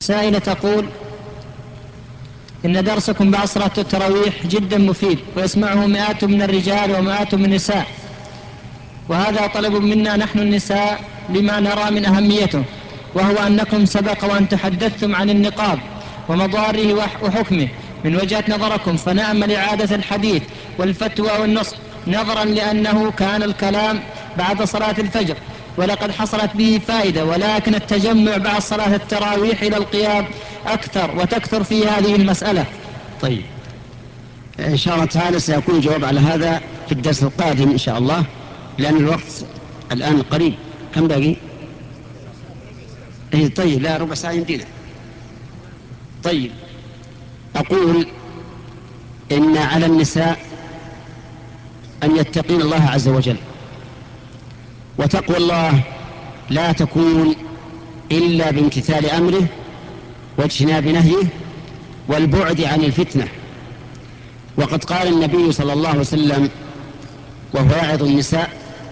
سائلة تقول: إن درسكم بعد صلاة التراويح جدا مفيد ويسمعه مئات من الرجال ومئات من النساء، وهذا طلب منا نحن النساء لما نرى من أهميته، وهو أنكم سبق وأن تحدثتم عن النقاب ومضاره وحكمه من وجهة نظركم، فنأمل إعادة الحديث والفتوى والنصح، نظرا لأنه كان الكلام بعد صلاة الفجر ولقد حصلت به فائدة، ولكن التجمع بعد صلاة التراويح إلى القيام أكثر وتكثر في هذه المسألة. طيب، إن شاء الله تعالى سيكون الجواب على هذا في الدرس القادم إن شاء الله، لأن الوقت الآن قريب. كم باقي؟ طيب، لا، ربع ساعة يمدينا. طيب، أقول إن على النساء أن يتقين الله عز وجل، وتقوى الله لا تكون إلا بامتثال أمره واجتناب نهيه والبعد عن الفتنة. وقد قال النبي صلى الله عليه وسلم وهو يعظ النساء،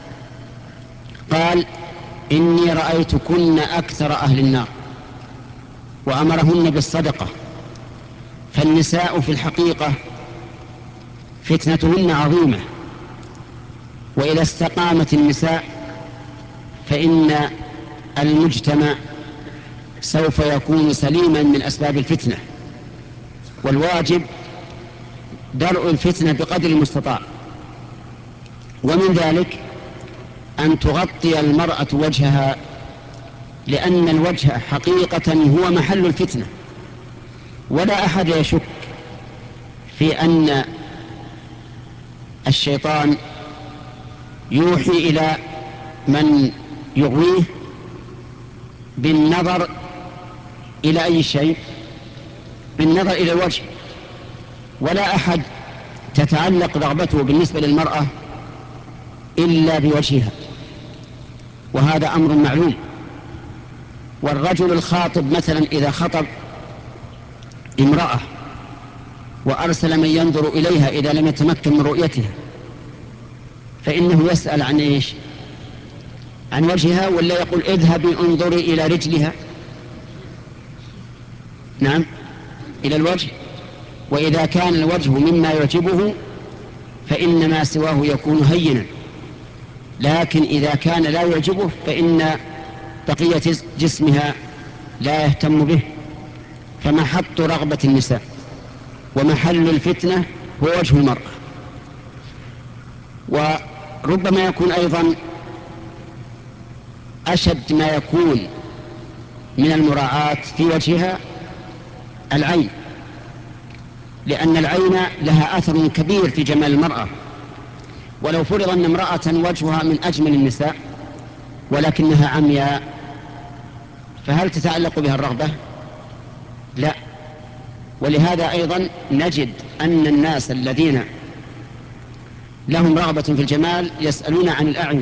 قال: إني رأيتكن أكثر أهل النار، وأمرهن بالصدقة. فالنساء في الحقيقة فتنتهن عظيمة، وإذا استقامت النساء فإن المجتمع سوف يكون سليما من أسباب الفتنة، والواجب درء الفتنة بقدر المستطاع. ومن ذلك أن تغطي المرأة وجهها، لأن الوجه حقيقة هو محل الفتنة، ولا أحد يشك في أن الشيطان يوحي إلى من يغويه بالنظر إلى أي شيء، بالنظر إلى الوجه، ولا أحد تتعلق رغبته بالنسبة للمرأة إلا بوجهها، وهذا أمر معلوم. والرجل الخاطب مثلا إذا خطب امرأة وأرسل من ينظر إليها إذا لم يتمكن من رؤيتها، فإنه يسأل عن إيش؟ عن وجهها، ولا يقول: اذهبي انظري إلى رجلها؟ نعم، إلى الوجه. وإذا كان الوجه مما يعجبه فإن ما سواه يكون هينا، لكن إذا كان لا يعجبه فإن بقية جسمها لا يهتم به. فمحط رغبة النساء ومحل الفتنة هو وجه المرأة. وربما يكون أيضا أشد ما يكون من المراعاة في وجهها العين، لأن العين لها أثر كبير في جمال المرأة. ولو فرض أن امرأة وجهها من أجمل النساء ولكنها عمياء، فهل تتعلق بها الرغبة؟ لا. ولهذا أيضا نجد أن الناس الذين لهم رغبة في الجمال يسألون عن الأعين،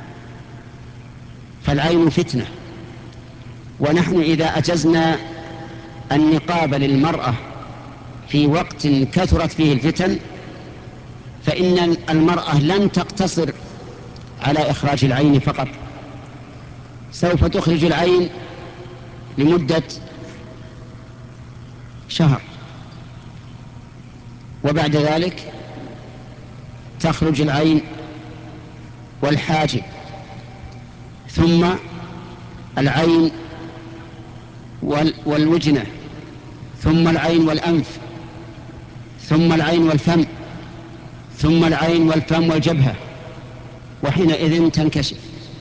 فالعين فتنة. ونحن إذا أجزنا النقاب للمرأة في وقت كثرت فيه الفتن، فإن المرأة لن تقتصر على إخراج العين فقط، سوف تخرج العين لمدة شهر، وبعد ذلك تخرج العين والحاجب، ثم العين والوجنة، ثم العين والأنف، ثم العين والفم، ثم العين والفم والجبهة، وحينئذ تنكشف.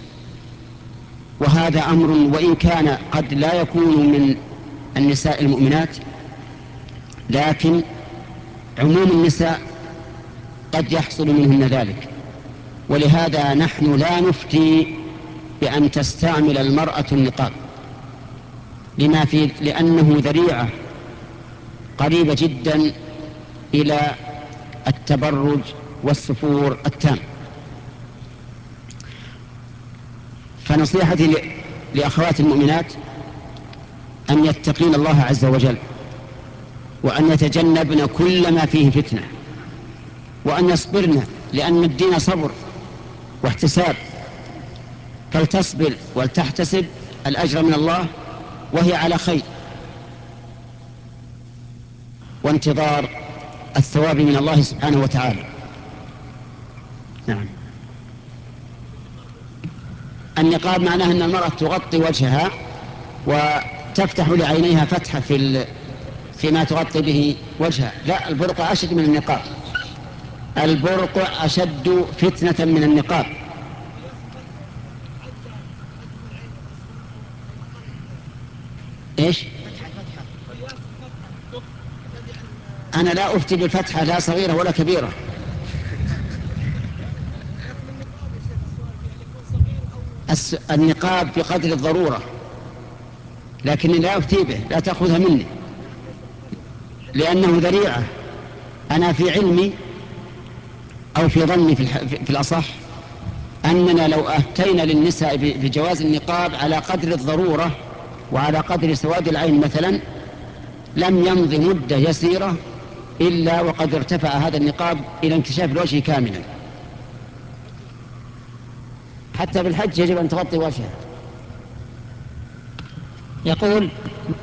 وهذا أمر وإن كان قد لا يكون من النساء المؤمنات، لكن عموم النساء قد يحصل منهن ذلك. ولهذا نحن لا نفتي بأن تستعمل المرأة النقاب، لأنه ذريعة قريبة جدا إلى التبرج والسفور التام. فنصيحتي لأخوات المؤمنات أن يتقين الله عز وجل، وأن يتجنبن كل ما فيه فتنة، وأن يصبرن، لأن الدين صبر واحتساب، فلتصبر ولتحتسب الأجر من الله وهي على خير. وانتظار الثواب من الله سبحانه وتعالى. نعم. النقاب معناه أن المرأة تغطي وجهها وتفتح لعينيها فتحة فيما تغطي به وجهها. لا، البرقع أشد من النقاب. البرقع أشد فتنة من النقاب. إيش؟ أنا لا أفتي بالفتحة، لا صغيرة ولا كبيرة. النقاب بقدر الضرورة، لكني لا أفتي به، لا تأخذها مني، لأنه ذريعة. أنا في علمي أو في ظني في الأصح أننا لو أفتينا للنساء بجواز النقاب على قدر الضرورة وعلى قدر سواد العين مثلا، لم يمض مدة يسيرة إلا وقد ارتفع هذا النقاب إلى انكشاف الوجه كاملا. حتى بالحج يجب أن تغطي وجهها. يقول: